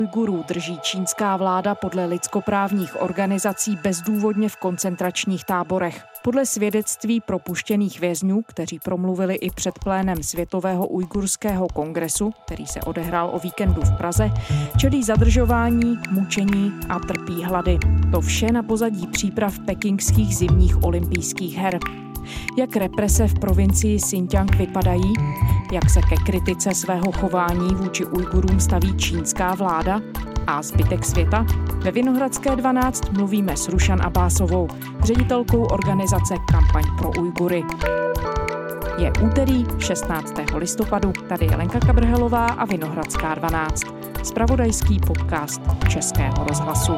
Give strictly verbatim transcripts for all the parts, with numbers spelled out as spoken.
Ujgurů drží čínská vláda podle lidskoprávních organizací bezdůvodně v koncentračních táborech. Podle svědectví propuštěných vězňů, kteří promluvili i před plénem Světového ujgurského kongresu, který se odehrál o víkendu v Praze, čelí zadržování, mučení a trpí hlady. To vše na pozadí příprav pekingských zimních olympijských her. Jak represe v provincii Xinjiang vypadají? Jak se ke kritice svého chování vůči Ujgurům staví čínská vláda a zbytek světa? Ve Vinohradské dvanáct mluvíme s Rušan Abbásovou, ředitelkou organizace Kampaň pro Ujgury. Je úterý šestnáctého listopadu, tady je Lenka Kabrhelová a Vinohradská dvanáct, zpravodajský podcast Českého rozhlasu.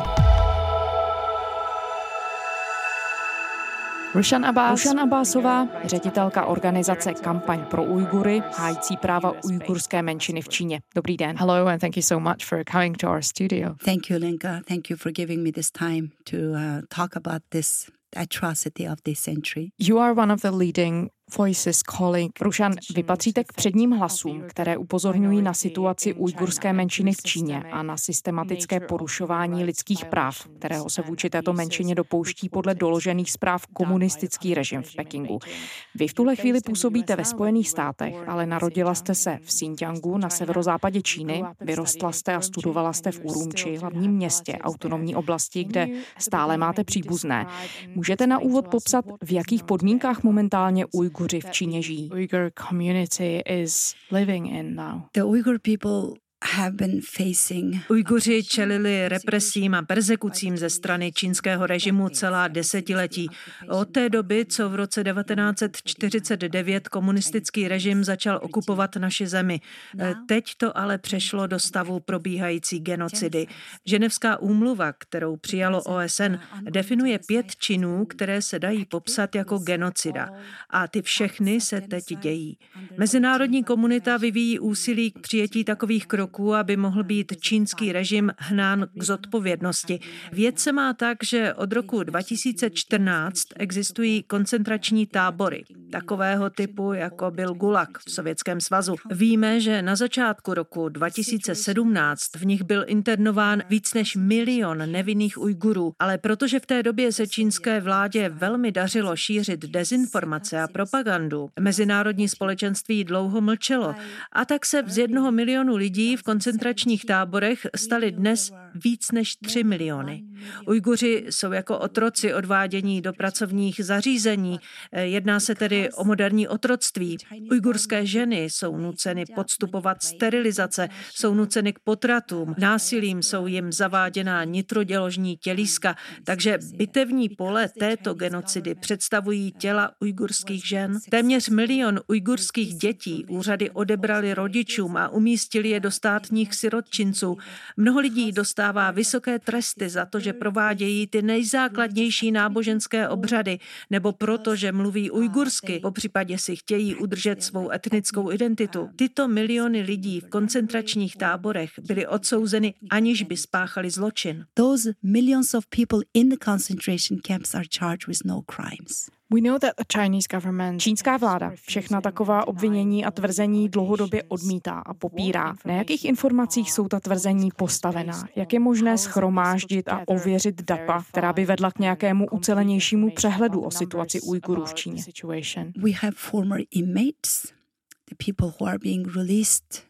Rušan Abbás. Rušan Abbásová, ředitelka organizace Kampaň pro Ujgury, hájící práva ujgurské menšiny v Číně. Dobrý den. Hello and thank you so much for coming to our studio. Thank you, Lenka. Thank you for giving me this time to uh, talk about this atrocity of this century. You are one of the leading voices calling. Rušan, vy patříte k předním hlasům, které upozorňují na situaci ujgurské menšiny v Číně a na systematické porušování lidských práv, kterého se vůči této menšině dopouští podle doložených zpráv komunistický režim v Pekingu. Vy v tuhle chvíli působíte ve Spojených státech, ale narodila jste se v Xinjiangu na severozápadě Číny, vyrostla jste a studovala jste v Urumči, hlavním městě autonomní oblasti, kde stále máte příbuzné. Můžete na úvod popsat, v jakých podmínkách momentálně Ujguři v Číně žijí? Uyghur community is living in now. The Uyghur people have been facing... Ujguři čelili represím a persekucím ze strany čínského režimu celá desetiletí. Od té doby, co v roce devatenáct set čtyřicet devět komunistický režim začal okupovat naši zemi. Teď to ale přešlo do stavu probíhající genocidy. Ženevská úmluva, kterou přijalo O S N, definuje pět činů, které se dají popsat jako genocida. A ty všechny se teď dějí. Mezinárodní komunita vyvíjí úsilí k přijetí takových kroků, aby mohl být čínský režim hnán k zodpovědnosti. Věc se má tak, že od roku dva tisíce čtrnáct existují koncentrační tábory, takového typu, jako byl Gulag v Sovětském svazu. Víme, že na začátku roku dva tisíce sedmnáct v nich byl internován víc než milion nevinných Ujgurů, ale protože v té době se čínské vládě velmi dařilo šířit dezinformace a propagandu, mezinárodní společenství dlouho mlčelo a tak se z jednoho milionu lidí v koncentračních táborech stali dnes víc než tři miliony. Ujguři jsou jako otroci odvádění do pracovních zařízení. Jedná se tedy o moderní otroctví. Ujgurské ženy jsou nuceny podstupovat sterilizace, jsou nuceny k potratům, násilím jsou jim zaváděná nitroděložní tělíska, takže bitevní pole této genocidy představují těla ujgurských žen. Téměř milion ujgurských dětí úřady odebrali rodičům a umístili je do státních sirotčinců. Mnoho lidí dostává vysoké tresty za to, že provádějí ty nejzákladnější náboženské obřady, nebo proto, že mluví ujgursky, popřípadě si chtějí udržet svou etnickou identitu. Tyto miliony lidí v koncentračních táborech byly odsouzeny, aniž by spáchali zločin. Those millions of people in the concentration camps are charged with no crimes. We know that the Chinese government... Čínská vláda všechna taková obvinění a tvrzení dlouhodobě odmítá a popírá. Na jakých informacích jsou ta tvrzení postavená? Jak je možné shromáždit a ověřit data, která by vedla k nějakému ucelenějšímu přehledu o situaci Ujgurů v Číně? We have former inmates, the people who are being released.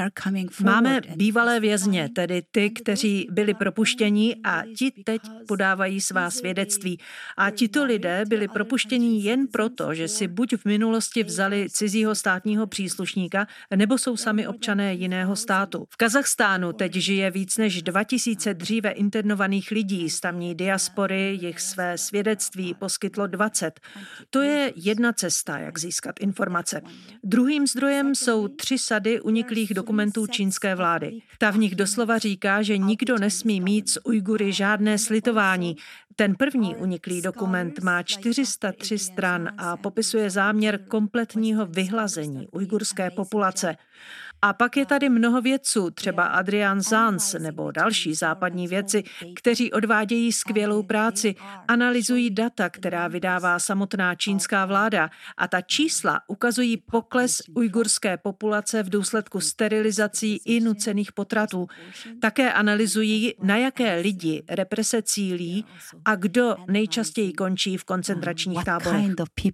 Máme bývalé vězně, tedy ty, kteří byli propuštěni a ti teď podávají svá svědectví. A tito lidé byli propuštěni jen proto, že si buď v minulosti vzali cizího státního příslušníka, nebo jsou sami občané jiného státu. V Kazachstánu teď žije víc než dva tisíce dříve internovaných lidí z tamní diaspory, jich své svědectví poskytlo dvacet. To je jedna cesta, jak získat informace. Druhým zdrojem jsou tři sady uniklých dokumentů čínské vlády. Ta v nich doslova říká, že nikdo nesmí mít z Ujgury žádné slitování. Ten první uniklý dokument má čtyři sta tři stran a popisuje záměr kompletního vyhlazení ujgurské populace. A pak je tady mnoho vědců, třeba Adrian Zanz nebo další západní vědci, kteří odvádějí skvělou práci, analyzují data, která vydává samotná čínská vláda a ta čísla ukazují pokles ujgurské populace v důsledku sterilizací i nucených potratů. Také analyzují, na jaké lidi represe cílí a kdo nejčastěji končí v koncentračních táborech.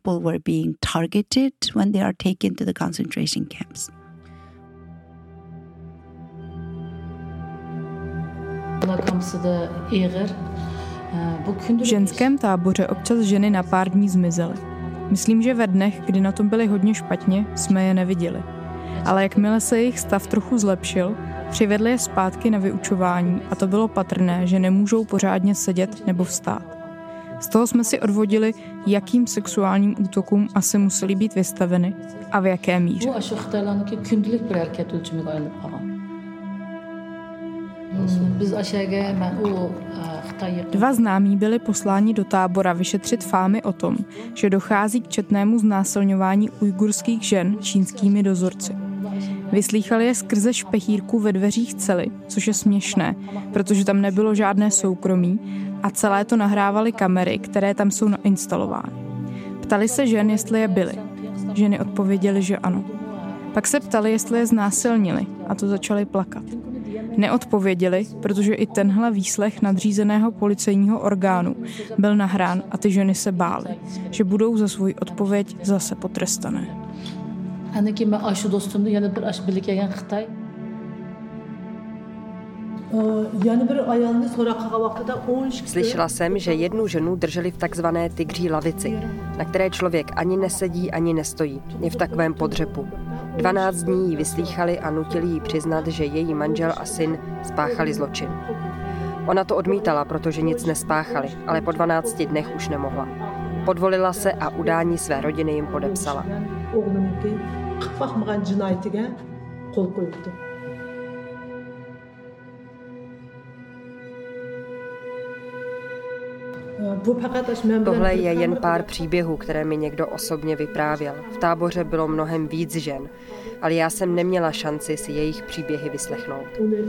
V ženském táboře občas ženy na pár dní zmizely. Myslím, že ve dnech, kdy na tom byli hodně špatně, jsme je neviděli. Ale jakmile se jejich stav trochu zlepšil, přivedli je zpátky na vyučování a to bylo patrné, že nemůžou pořádně sedět nebo vstát. Z toho jsme si odvodili, jakým sexuálním útokům asi museli být vystaveny a v jaké míře. Dva známí byli posláni do tábora vyšetřit fámy o tom, že dochází k četnému znásilňování ujgurských žen čínskými dozorci. Vyslýchali je skrze špehírku ve dveřích cely, což je směšné, protože tam nebylo žádné soukromí a celé to nahrávaly kamery, které tam jsou nainstalovány. Ptali se žen, jestli je byly. Ženy odpověděly, že ano. Pak se ptali, jestli je znásilnili a to začali plakat. Neodpověděli, protože i tenhle výslech nadřízeného policejního orgánu byl nahrán a ty ženy se bály, že budou za svou odpověď zase potrestané. Slyšela jsem, že jednu ženu drželi v takzvané tygří lavici, na které člověk ani nesedí, ani nestojí. Je v takovém podřepu. dvanáct dní ji vyslýchali a nutili jí přiznat, že její manžel a syn spáchali zločin. Ona to odmítala, protože nic nespáchali, ale po dvanácti dnech už nemohla. Podvolila se a udání své rodiny jim podepsala. Tohle je jen pár příběhů, které mi někdo osobně vyprávěl. V táboře bylo mnohem víc žen, ale já jsem neměla šanci si jejich příběhy vyslechnout.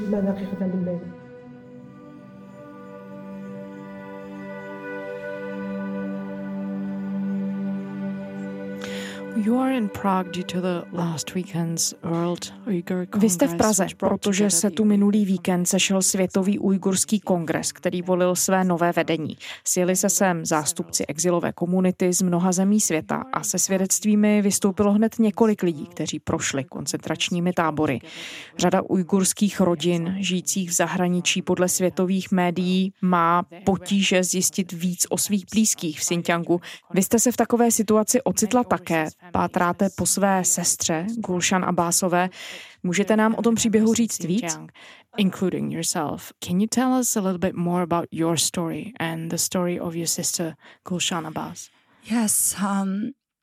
Vy jste v Praze, protože se tu minulý víkend sešel Světový ujgurský kongres, který volil své nové vedení. Sjeli se sem zástupci exilové komunity z mnoha zemí světa a se svědectvími vystoupilo hned několik lidí, kteří prošli koncentračními tábory. Řada ujgurských rodin, žijících v zahraničí podle světových médií, má potíže zjistit víc o svých blízkých v Xinjiangu. Vy jste se v takové situaci ocitla také. Pátráte po své sestře, Gulshan Abbasové. Můžete nám o tom příběhu říct víc? Including yourself. Can you tell us a little bit more about your story and the story of your sister, Gulshan Abbas? Yes, um,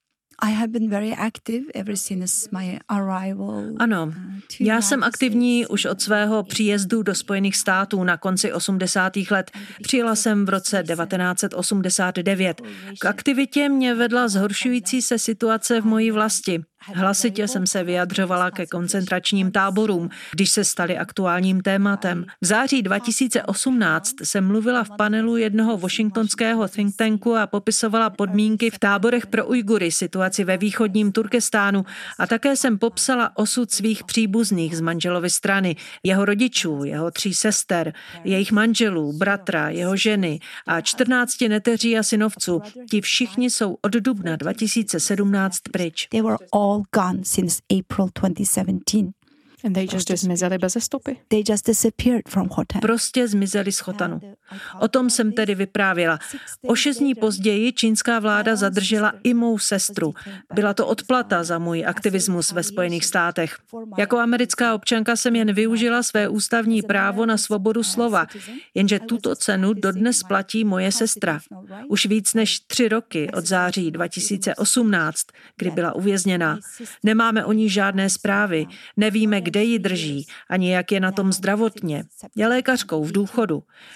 I have been very active ever since my arrival. Ano, já jsem aktivní už od svého příjezdu do Spojených států na konci osmdesátých let. Přijela jsem v roce devatenáct set osmdesát devět. K aktivitě mě vedla zhoršující se situace v mojí vlasti. Hlasitě jsem se vyjadřovala ke koncentračním táborům, když se staly aktuálním tématem. V září dva tisíce osmnáct jsem mluvila v panelu jednoho washingtonského think tanku a popisovala podmínky v táborech pro Ujgury, situaci ve východním Turkestánu a také jsem popsala osud svých příbuzných z manželovy strany, jeho rodičů, jeho tří sester, jejich manželů, bratra, jeho ženy a čtrnácti neteří a synovců. Ti všichni jsou od dubna dva tisíce sedmnáct pryč. All gone since April twenty seventeen. And they just zmizeli beze stopy. They just disappeared from Hotan. Prostě zmizeli z Chotanu. O tom jsem tedy vyprávěla. O šest dní později čínská vláda zadržela i mou sestru. Byla to odplata za můj aktivismus ve Spojených státech. Jako americká občanka jsem jen využila své ústavní právo na svobodu slova, jenže tuto cenu dodnes platí moje sestra. Už víc než tři roky od září dva tisíce osmnáct, kdy byla uvězněna. Nemáme o ní žádné zprávy, nevíme, kde ji drží, ani jak je na tom zdravotně. Je lékařkou v důchodu. Šla do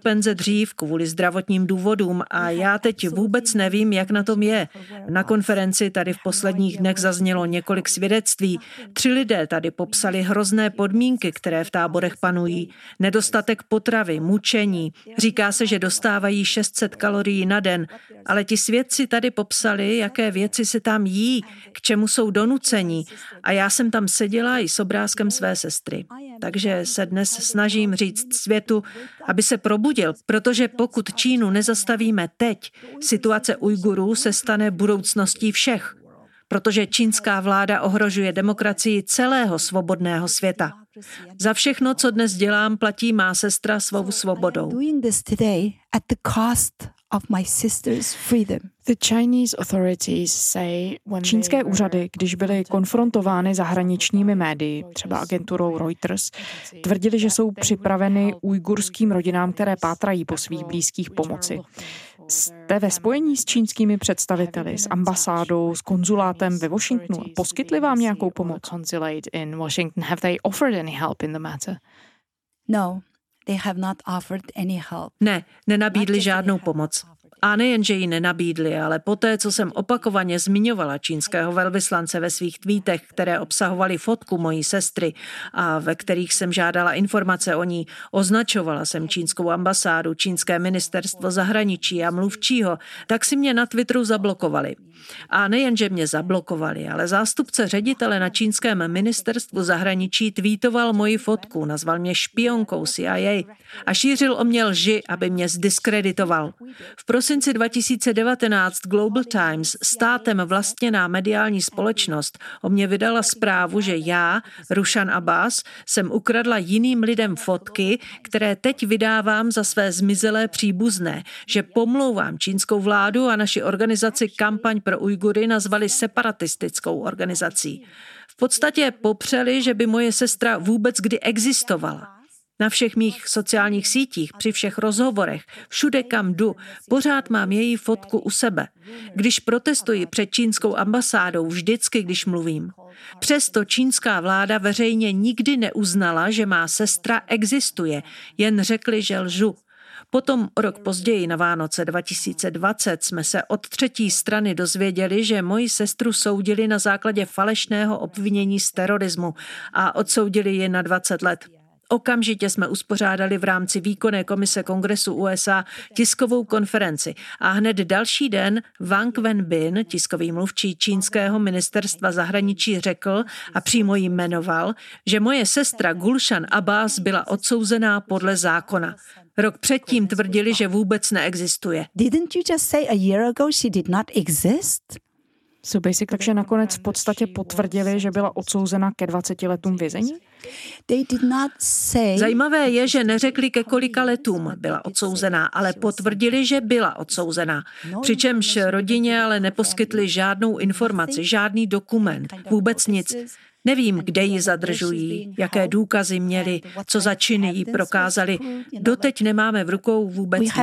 penze dřív kvůli zdravotním důvodům a já teď vůbec nevím, jak na tom je. Na konferenci tady v posledních dnech zaznělo několik svědectví. Tři lidé tady popsali hrozné podmínky, které v táborech panují. Nedostatek potravy, mučení. Říká se, že dostávají šest set kalorií na den, ale ti svědci tady popsali, jaké věci se tam jí, k čemu jsou donuceni. A já jsem tam seděla i s obrázkem své sestry. Takže se dnes snažím říct světu, aby se probudil, protože pokud Čínu nezastavíme teď, situace Ujgurů se stane budoucností všech, protože čínská vláda ohrožuje demokracii celého svobodného světa. Za všechno, co dnes dělám, platí má sestra svou svobodou. Čínské úřady, když byly konfrontovány zahraničními médii, třeba agenturou Reuters, tvrdili, že jsou připraveny ujgurským rodinám, které pátrají po svých blízkých pomoci. Jste ve spojení s čínskými představiteli, s ambasádou, s konzulátem ve Washingtonu? Poskytli vám nějakou pomoc? Consulate in Washington, have they offered any help in the matter? No, they have not offered any help. Ne, nenabídli žádnou pomoc. A nejen, že ji nenabídli, ale poté, co jsem opakovaně zmiňovala čínského velvyslance ve svých tweetech, které obsahovaly fotku mojí sestry a ve kterých jsem žádala informace o ní, označovala jsem čínskou ambasádu, čínské ministerstvo zahraničí a mluvčího, tak si mě na Twitteru zablokovali. A nejen, že mě zablokovali, ale zástupce ředitele na čínském ministerstvu zahraničí tweetoval moji fotku, nazval mě špionkou C I A a šířil o mě lži, aby mě zdiskreditoval. V prosinci dva tisíce devatenáct Global Times, státem vlastněná mediální společnost, o mě vydala zprávu, že já, Rushan Abbas, jsem ukradla jiným lidem fotky, které teď vydávám za své zmizelé příbuzné, že pomlouvám čínskou vládu a naši organizaci Kampaň pro Ujgury nazvali separatistickou organizací. V podstatě popřeli, že by moje sestra vůbec kdy existovala. Na všech mých sociálních sítích, při všech rozhovorech, všude kam jdu, pořád mám její fotku u sebe. Když protestuji před čínskou ambasádou, vždycky, když mluvím. Přesto čínská vláda veřejně nikdy neuznala, že má sestra existuje, jen řekli, že lžu. Potom o rok později na Vánoce dva tisíce dvacet jsme se od třetí strany dozvěděli, že moji sestru soudili na základě falešného obvinění z terorismu a odsoudili ji na dvacet let. Okamžitě jsme uspořádali v rámci výkonné komise Kongresu U S A tiskovou konferenci a hned další den Wang Wenbin, tiskový mluvčí čínského ministerstva zahraničí, řekl a přímo jí jmenoval, že moje sestra Gulshan Abbas byla odsouzená podle zákona. Rok předtím tvrdili, že vůbec neexistuje. Didn't you just say a year ago she did not exist? So basic, takže nakonec v podstatě potvrdili, že byla odsouzena ke dvaceti letům vězení? Zajímavé je, že neřekli, ke kolika letům byla odsouzená, ale potvrdili, že byla odsouzená. Přičemž rodině ale neposkytli žádnou informaci, žádný dokument, vůbec nic. Nevím, kde ji zadržují, jaké důkazy měli, co za činy jí prokázali. Doteď nemáme v rukou vůbec nic.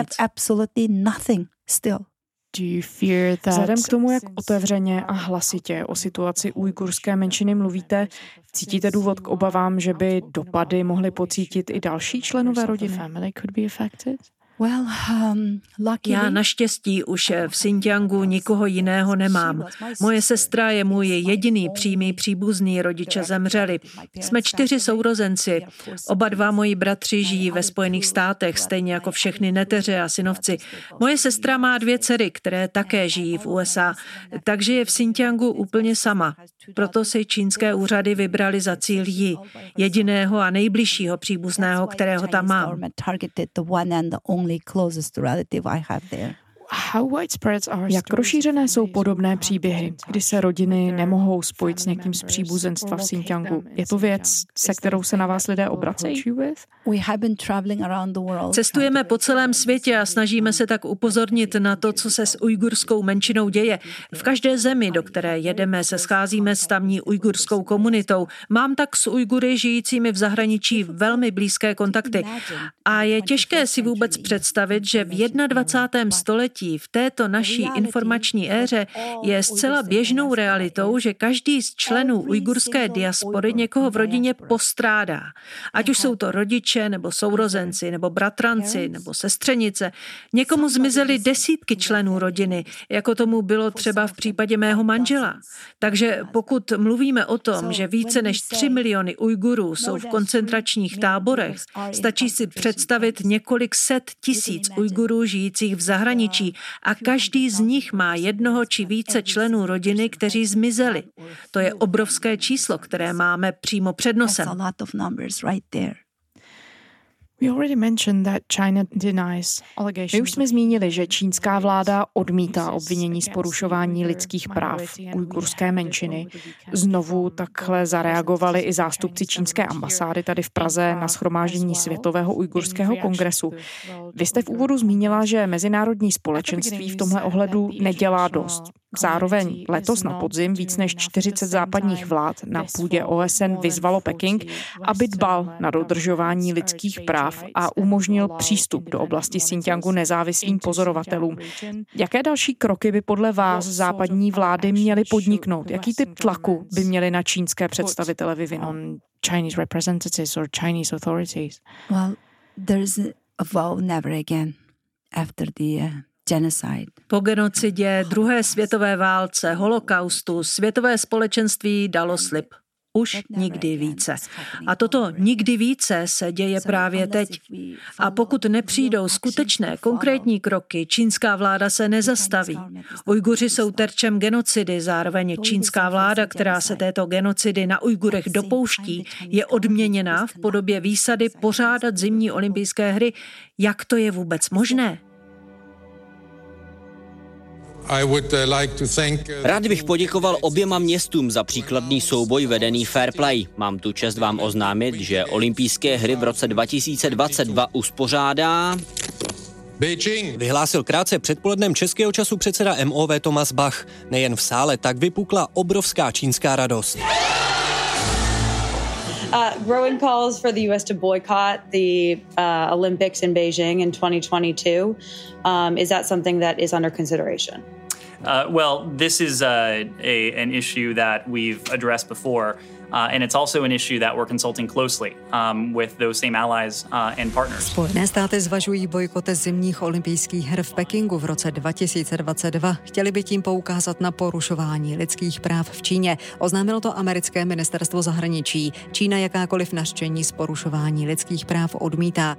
Vzhledem k tomu, jak otevřeně a hlasitě o situaci ujgurské menšiny mluvíte, cítíte důvod k obavám, že by dopady mohly pocítit i další členové rodiny? Well, um, Já naštěstí už v Xinjiangu nikoho jiného nemám. Moje sestra je můj jediný přímý příbuzný, rodiče zemřeli. Jsme čtyři sourozenci. Oba dva moji bratři žijí ve Spojených státech, stejně jako všechny neteře a synovci. Moje sestra má dvě dcery, které také žijí v U S A, takže je v Xinjiangu úplně sama. Proto si čínské úřady vybrali za cíl ji, jediného a nejbližšího příbuzného, kterého tam mám. Jak rozšířené jsou podobné příběhy, kdy se rodiny nemohou spojit s někým z příbuzenstva v Xinjiangu? Je to věc, se kterou se na vás lidé obracejí? Cestujeme po celém světě a snažíme se tak upozornit na to, co se s ujgurskou menšinou děje. V každé zemi, do které jedeme, se scházíme s tamní ujgurskou komunitou. Mám tak s Ujgury žijícími v zahraničí velmi blízké kontakty. A je těžké si vůbec představit, že v dvacátém prvním století desetiletí v této naší informační éře je zcela běžnou realitou, že každý z členů ujgurské diaspory někoho v rodině postrádá. Ať už jsou to rodiče, nebo sourozenci, nebo bratranci, nebo sestřenice. Někomu zmizely desítky členů rodiny, jako tomu bylo třeba v případě mého manžela. Takže pokud mluvíme o tom, že více než tři miliony Ujgurů jsou v koncentračních táborech, stačí si představit několik set tisíc Ujgurů žijících v zahraničí a každý z nich má jednoho či více členů rodiny, kteří zmizeli. To je obrovské číslo, které máme přímo před nosem. My už jsme zmínili, že čínská vláda odmítá obvinění z porušování lidských práv ujgurské menšiny. Znovu takhle zareagovali i zástupci čínské ambasády tady v Praze na shromáždění Světového ujgurského kongresu. Vy jste v úvodu zmínila, že mezinárodní společenství v tomhle ohledu nedělá dost. Zároveň letos na podzim víc než čtyřicet západních vlád na půdě O S N vyzvalo Peking, aby dbal na dodržování lidských práv a umožnil přístup do oblasti Xinjiangu nezávislým pozorovatelům. Jaké další kroky by podle vás západní vlády měly podniknout? Jaký typ tlaku by měly na čínské představitele vyvinout? Chinese representatives or Chinese authorities? Well, there's a vow never again after the genocide. Po genocidě, druhé světové válce, holokaustu, světové společenství dalo slib. Už nikdy více. A toto nikdy více se děje právě teď. A pokud nepřijdou skutečné konkrétní kroky, čínská vláda se nezastaví. Ujguři jsou terčem genocidy, zároveň čínská vláda, která se této genocidy na Ujgurech dopouští, je odměněna v podobě výsady pořádat zimní olympijské hry. Jak to je vůbec možné? Rád bych poděkoval oběma městům za příkladný souboj vedený Fair Play. Mám tu čest vám oznámit, že olympijské hry v roce dva tisíce dvacet dva uspořádá... Beijing. Vyhlásil krátce předpolednem českého času předseda M O V Thomas Bach. Nejen v sále, tak vypukla obrovská čínská radost. Uh, growing calls for the U S to boycott the uh, Olympics in Beijing in twenty twenty-two. Um, is that something that is under consideration? Uh, well, this is uh, a, an issue that we've addressed before. Uh, and it's also an issue that we're consulting closely um, with those same allies uh, and partners. Spojené státy zvažují bojkot zimních olympijských her v Pekingu v roce dva tisíce dvacet dva. Chtěli by tím poukázat na porušování lidských práv v Číně. Oznámilo to americké ministerstvo zahraničí. Čína jakákoliv nařčení z porušování lidských práv odmítá.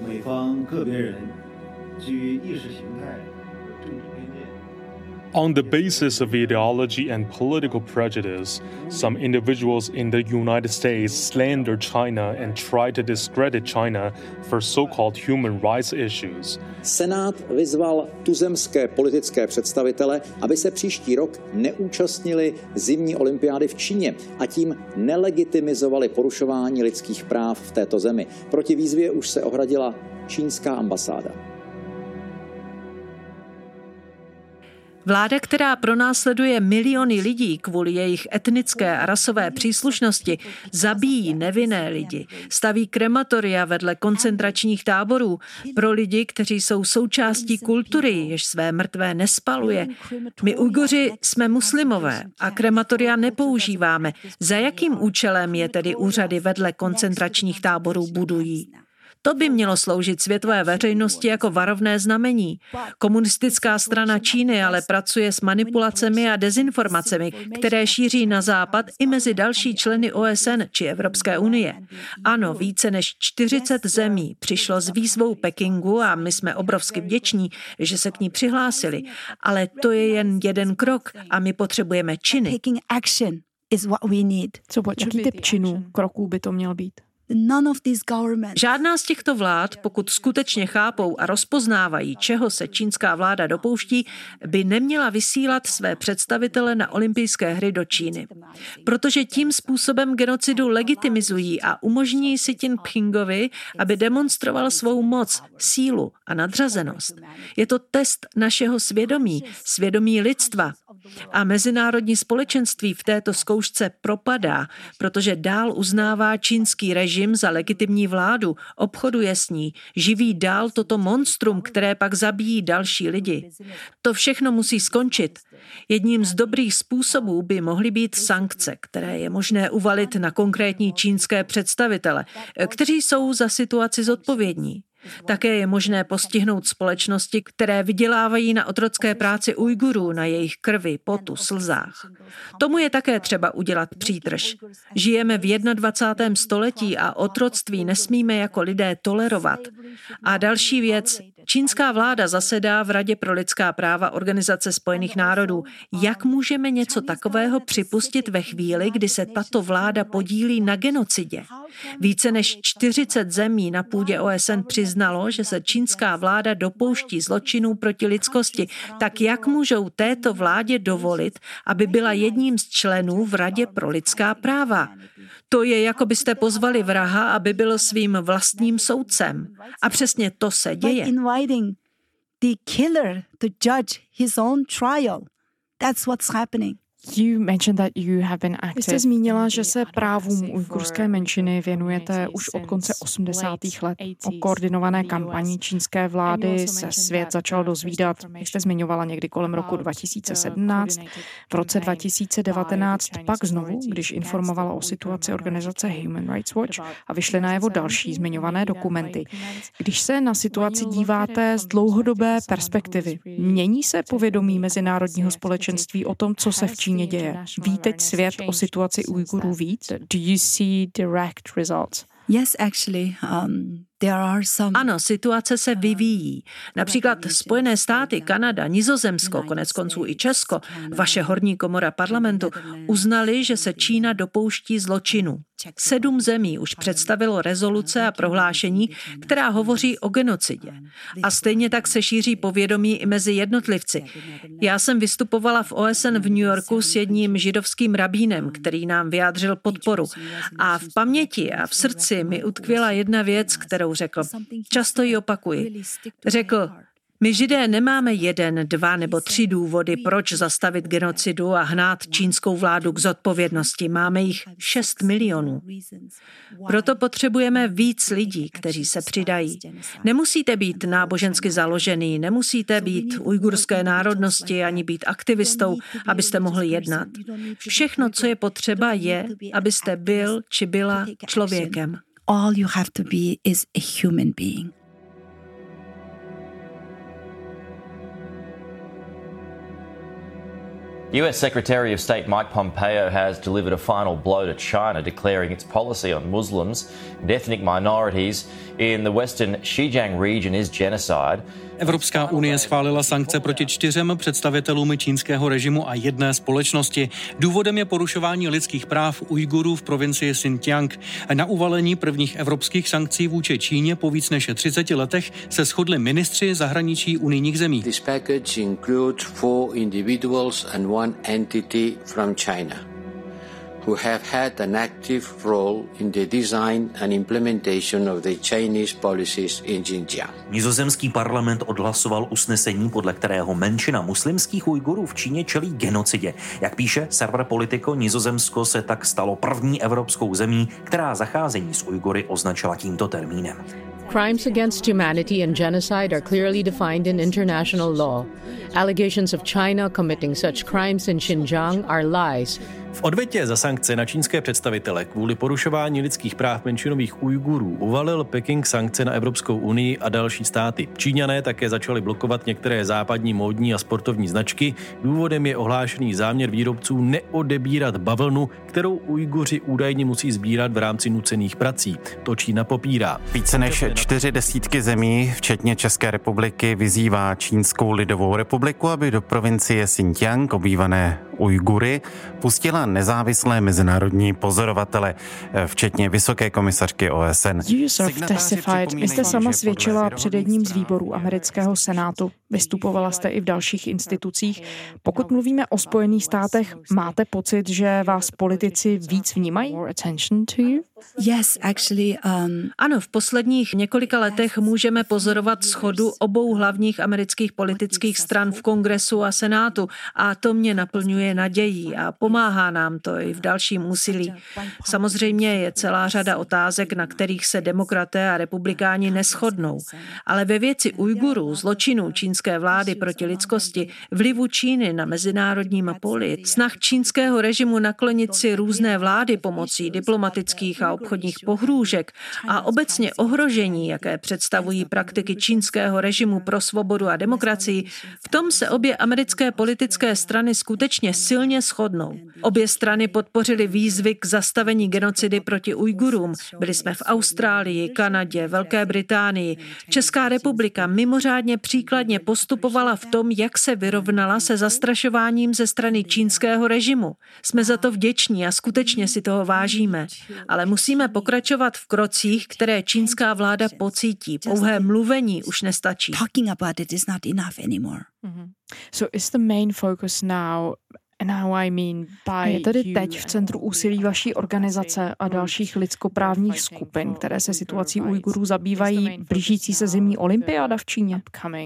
On the basis of ideology and political prejudice, some individuals in the United States slander China and try to discredit China for so-called human rights issues. Senát vyzval tuzemské politické představitele, aby se příští rok neúčastnili zimní olympiády v Číně a tím nelegitimizovali porušování lidských práv v této zemi. Proti výzvě už se ohradila čínská ambasáda. Vláda, která pronásleduje miliony lidí kvůli jejich etnické a rasové příslušnosti, zabíjí nevinné lidi, staví krematoria vedle koncentračních táborů pro lidi, kteří jsou součástí kultury, jež své mrtvé nespaluje. My Ujguři jsme muslimové a krematoria nepoužíváme. Za jakým účelem je tedy úřady vedle koncentračních táborů budují? To by mělo sloužit světové veřejnosti jako varovné znamení. Komunistická strana Číny ale pracuje s manipulacemi a dezinformacemi, které šíří na západ i mezi další členy O S N či Evropské unie. Ano, více než čtyřicet zemí přišlo s výzvou Pekingu a my jsme obrovsky vděční, že se k ní přihlásili. Ale to je jen jeden krok a my potřebujeme činy. Co, jaký typ činů, kroků by to měl být? Žádná z těchto vlád, pokud skutečně chápou a rozpoznávají, čeho se čínská vláda dopouští, by neměla vysílat své představitele na olympijské hry do Číny. Protože tím způsobem genocidu legitimizují a umožní Xi Jinpingovi, aby demonstroval svou moc, sílu a nadřazenost. Je to test našeho svědomí, svědomí lidstva. A mezinárodní společenství v této zkoušce propadá, protože dál uznává čínský režim za legitimní vládu, obchoduje s ní, živí dál toto monstrum, které pak zabíjí další lidi. To všechno musí skončit. Jedním z dobrých způsobů by mohly být sankce, které je možné uvalit na konkrétní čínské představitele, kteří jsou za situaci zodpovědní. Také je možné postihnout společnosti, které vydělávají na otrocké práci Ujgurů, na jejich krvi, potu, slzách. Tomu je také třeba udělat přítrž. Žijeme v dvacátém prvním století a otroctví nesmíme jako lidé tolerovat. A další věc, čínská vláda zasedá v Radě pro lidská práva Organizace spojených národů. Jak můžeme něco takového připustit ve chvíli, kdy se tato vláda podílí na genocidě? Více než čtyřicet zemí na půdě O S N přiznalo, že se čínská vláda dopouští zločinů proti lidskosti. Tak jak můžou této vládě dovolit, aby byla jedním z členů v Radě pro lidská práva? To je, jako byste pozvali vraha, aby byl svým vlastním soudcem. A přesně to se děje. The killer to judge his own trial. That's what's happening. You mentioned that you have been active. Vy jste zmínila, že se právům ujgurské menšiny věnujete už od konce osmdesátých let. O koordinované kampani čínské vlády se svět začal dozvídat, jak jste zmiňovala, někdy kolem roku dva tisíce sedmnáct. V roce dva tisíce devatenáct pak znovu, když informovala o situaci organizace Human Rights Watch a vyšly najevo další zmiňované dokumenty. Když se na situaci díváte z dlouhodobé perspektivy, mění se povědomí mezinárodního společenství o tom, co se v Číně děje? Ví teď svět o situaci Ujgurů víc? Do you see direct results? Yes, actually, um, there are some... Ano, situace se vyvíjí. Například Spojené státy, Kanada, Nizozemsko, konec konců i Česko, vaše horní komora parlamentu, uznali, že se Čína dopouští zločinu. Sedm zemí už představilo rezoluce a prohlášení, která hovoří o genocidě. A stejně tak se šíří povědomí i mezi jednotlivci. Já jsem vystupovala v O S N v New Yorku s jedním židovským rabínem, který nám vyjádřil podporu. A v paměti a v srdci mi utkvěla jedna věc, kterou řekl. Často ji opakuji. Řekl, my Židé nemáme jeden, dva nebo tři důvody, proč zastavit genocidu a hnát čínskou vládu k zodpovědnosti. Máme jich šest milionů. Proto potřebujeme víc lidí, kteří se přidají. Nemusíte být nábožensky založený, nemusíte být ujgurské národnosti ani být aktivistou, abyste mohli jednat. Všechno, co je potřeba, je, abyste byl či byla člověkem. All you have to be is a human being. U S Secretary of State Mike Pompeo has delivered a final blow to China, declaring its policy on Muslims and ethnic minorities in the western Xinjiang region is genocide. Evropská unie schválila sankce proti čtyřem představitelům čínského režimu a jedné společnosti. Důvodem je porušování lidských práv Ujgurů v provincii Xinjiang. Na uvalení prvních evropských sankcí vůči Číně po víc než třiceti letech se shodli ministři zahraničí unijních zemí. This package includes four individuals and one entity from China, who have had an active role in the design and implementation of the Chinese policies in Xinjiang. Nizozemský parlament odhlasoval usnesení, podle kterého menšina muslimských Ujgurů v Číně čelí genocidě. Jak píše server Politico, Nizozemsko se tak stalo první evropskou zemí, která zacházení s Ujgury označila tímto termínem. Crimes against humanity and genocide are clearly defined in international law. Allegations of China committing such crimes in Xinjiang are lies. V odvětě za sankce na čínské představitele kvůli porušování lidských práv menšinových Ujgurů uvalil Peking sankce na Evropskou unii a další státy. Číňané také začali blokovat některé západní módní a sportovní značky. Důvodem je ohlášený záměr výrobců neodebírat bavlnu, kterou Ujguři údajně musí sbírat v rámci nucených prací. To Čína popírá. Více než čtyři desítky zemí, včetně České republiky, vyzývá Čínskou lidovou republiku, aby do provincie Xinjiang, obývané Ujgury, pustila nezávislé mezinárodní pozorovatele, včetně vysoké komisařky O S N. Vy jste sama svědčila před jedním z výborů amerického senátu. Vystupovala jste i v dalších institucích. Pokud mluvíme o Spojených státech, máte pocit, že vás politici víc vnímají? Yes, actually, um... Ano, v posledních několika letech můžeme pozorovat shodu obou hlavních amerických politických stran v Kongresu a Senátu a to mě naplňuje nadějí a pomáhá nám to i v dalším úsilí. Samozřejmě je celá řada otázek, na kterých se demokraté a republikáni neshodnou, ale ve věci Ujgurů, zločinů čínské vlády proti lidskosti, vlivu Číny na mezinárodním poli, snah čínského režimu naklonit si různé vlády pomocí diplomatických a obchodních pohrůžek a obecně ohrožení, jaké představují praktiky čínského režimu pro svobodu a demokracii, v tom se obě americké politické strany skutečně silně shodnou. Obě strany podpořily výzvy k zastavení genocidy proti Ujgurům. Byli jsme v Austrálii, Kanadě, Velké Británii. Česká republika mimořádně příkladně postupovala v tom, jak se vyrovnala se zastrašováním ze strany čínského režimu. Jsme za to vděční a skutečně si toho vážíme. Ale musíme pokračovat v krocích, které čínská vláda pocítí. Pouhé mluvení už nestačí. Talking about it is not enough anymore. Mm-hmm. So is the main focus now Je tedy teď v centru úsilí vaší organizace a dalších lidskoprávních skupin, které se situací Ujgurů zabývají, blížící se zimní olympiáda v Číně?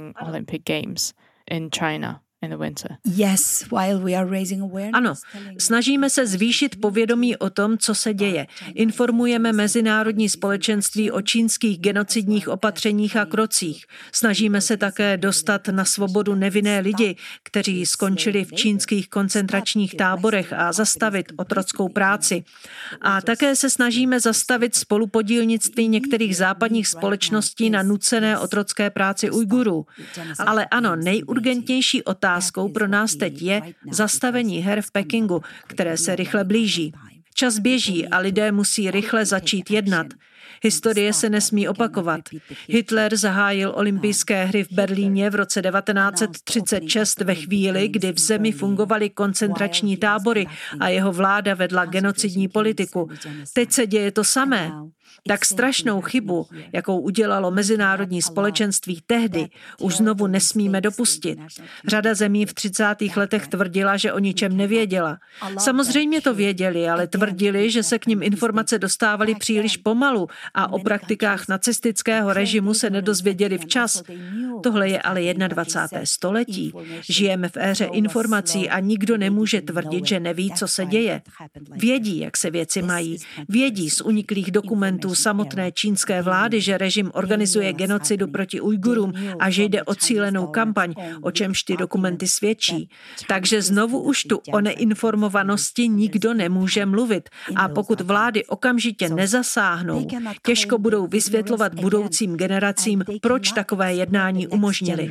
Yes, while we are raising awareness. Ano, snažíme se zvýšit povědomí o tom, co se děje. Informujeme mezinárodní společenství o čínských genocidních opatřeních a krocích. Snažíme se také dostat na svobodu nevinné lidi, kteří skončili v čínských koncentračních táborech, a zastavit otrockou práci. A také se snažíme zastavit spolupodílnictví některých západních společností na nucené otrocké práci Ujgurů. Ale ano, nejurgentnější otázka Otázkou pro nás teď je zastavení her v Pekingu, které se rychle blíží. Čas běží a lidé musí rychle začít jednat. Historie se nesmí opakovat. Hitler zahájil olympijské hry v Berlíně v roce devatenáct set třicet šest ve chvíli, kdy v zemi fungovaly koncentrační tábory a jeho vláda vedla genocidní politiku. Teď se děje to samé. Tak strašnou chybu, jakou udělalo mezinárodní společenství tehdy, už znovu nesmíme dopustit. Řada zemí v třicátých letech tvrdila, že o ničem nevěděla. Samozřejmě to věděli, ale tvrdili, že se k nim informace dostávaly příliš pomalu a o praktikách nacistického režimu se nedozvěděli včas. Tohle je ale dvacáté první století. Žijeme v éře informací a nikdo nemůže tvrdit, že neví, co se děje. Vědí, jak se věci mají. Vědí z uniklých dokumentů samotné čínské vlády, že režim organizuje genocidu proti Ujgurům a že jde o cílenou kampaň, o čemž ty dokumenty svědčí. Takže znovu už tu o neinformovanosti nikdo nemůže mluvit. A pokud vlády okamžitě nezasáhnou, těžko budou vysvětlovat budoucím generacím, proč takové jednání umožnili.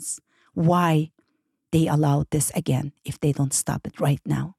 They allow this again if they don't stop it right now.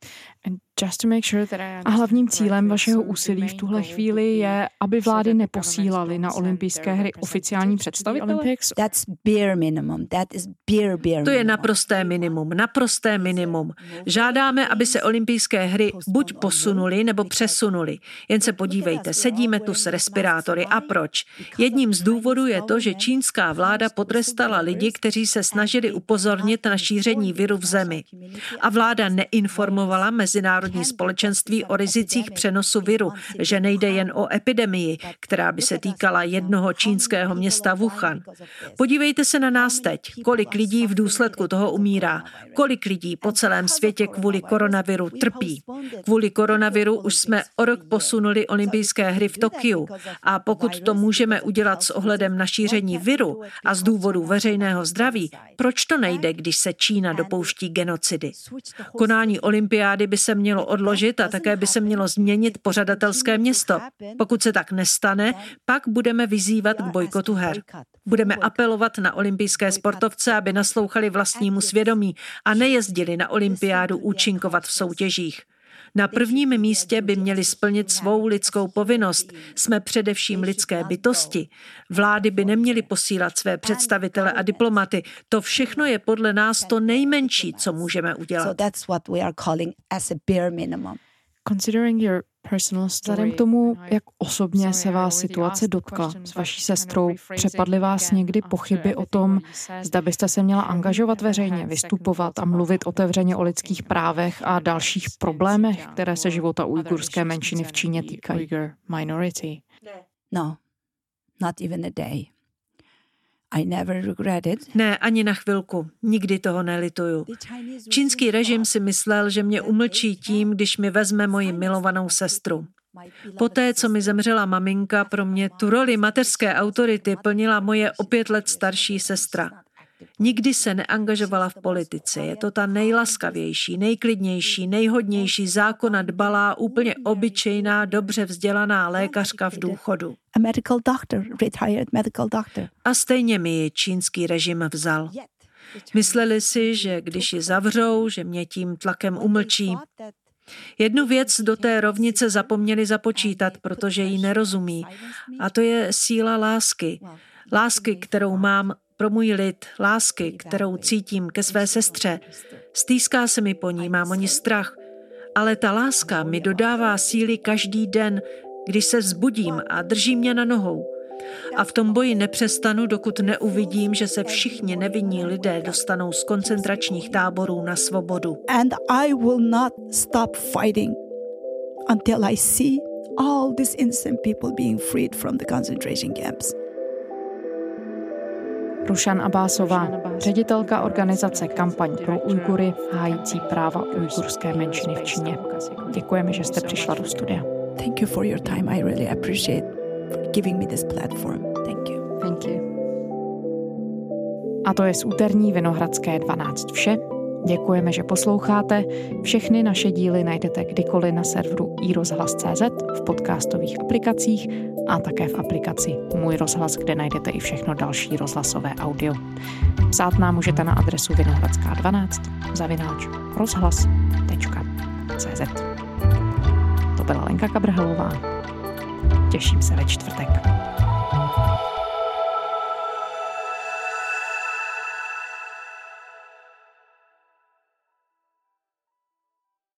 A hlavním cílem vašeho úsilí v tuhle chvíli je, aby vlády neposílaly na olympijské hry oficiální představitele? That's bare minimum. That is bare, bare to je naprosté minimum, naprosté minimum. Žádáme, aby se olympijské hry buď posunuly, nebo přesunuly. Jen se podívejte, sedíme tu s respirátory. A proč? Jedním z důvodů je to, že čínská vláda potrestala lidi, kteří se snažili upozornit na šíření viru v zemi. A vláda neinformovala mezinárodní společenství o rizicích přenosu viru, že nejde jen o epidemii, která by se týkala jednoho čínského města Wuhan. Podívejte se na nás teď, kolik lidí v důsledku toho umírá, kolik lidí po celém světě kvůli koronaviru trpí. Kvůli koronaviru už jsme o rok posunuli olympijské hry v Tokiu a pokud to můžeme udělat s ohledem na šíření viru a z důvodu veřejného zdraví, proč to nejde, když se Čína dopouští genocidy? Konání olympiády by se mělo odložit a také by se mělo změnit pořadatelské město. Pokud se tak nestane, pak budeme vyzývat k bojkotu her. Budeme apelovat na olympijské sportovce, aby naslouchali vlastnímu svědomí a nejezdili na olympiádu účinkovat v soutěžích. Na prvním místě by měli splnit svou lidskou povinnost. Jsme především lidské bytosti. Vlády by neměly posílat své představitele a diplomaty. To všechno je podle nás to nejmenší, co můžeme udělat. Considering your personal story, vzhledem k tomu, jak osobně se vás situace dotkla s vaší sestrou, přepadly vás někdy pochyby o tom, zda byste se měla angažovat veřejně, vystupovat a mluvit otevřeně o lidských právech a dalších problémech, které se života ujgurské menšiny v Číně týkají? No, not even a day. I never regret it. Ne, ani na chvilku. Nikdy toho nelituju. Čínský režim si myslel, že mě umlčí tím, když mi vezme moji milovanou sestru. Poté, co mi zemřela maminka, pro mě tu roli mateřské autority plnila moje o pět let starší sestra. Nikdy se neangažovala v politice. Je to ta nejlaskavější, nejklidnější, nejhodnější, zákona dbalá, úplně obyčejná, dobře vzdělaná lékařka v důchodu. A medical doctor, retired medical doctor. A stejně mi ji čínský režim vzal. Mysleli si, že když ji zavřou, že mě tím tlakem umlčí. Jednu věc do té rovnice zapomněli započítat, protože ji nerozumí. A to je síla lásky. Lásky, kterou mám pro můj lid, lásky, kterou cítím ke své sestře. Stýská se mi po ní, mám o ní strach. Ale ta láska mi dodává síly každý den, když se vzbudím a drží mě na nohou. A v tom boji nepřestanu, dokud neuvidím, že se všichni nevinní lidé dostanou z koncentračních táborů na svobodu. And I will not stop fighting until I see all these innocent people being freed from the concentration camps. Rušan Abásová, ředitelka organizace Kampaň pro Ujgury, hájící práva ujgurské menšiny v Číně. Děkujeme, že jste přišla do studia. Thank you for your time. I really appreciate for giving me this platform. Thank you. Thank you. A to je z úterní Vinohradské dvanáct vše. Děkujeme, že posloucháte. Všechny naše díly najdete kdykoliv na serveru i rozhlas tečka cé zet, v podcastových aplikacích a také v aplikaci Můj rozhlas, kde najdete i všechno další rozhlasové audio. Psát nám můžete na adresu vinohradská dvanáct zavináč rozhlas tečka cé zet. To byla Lenka Kabrhelová. Těším se ve čtvrtek.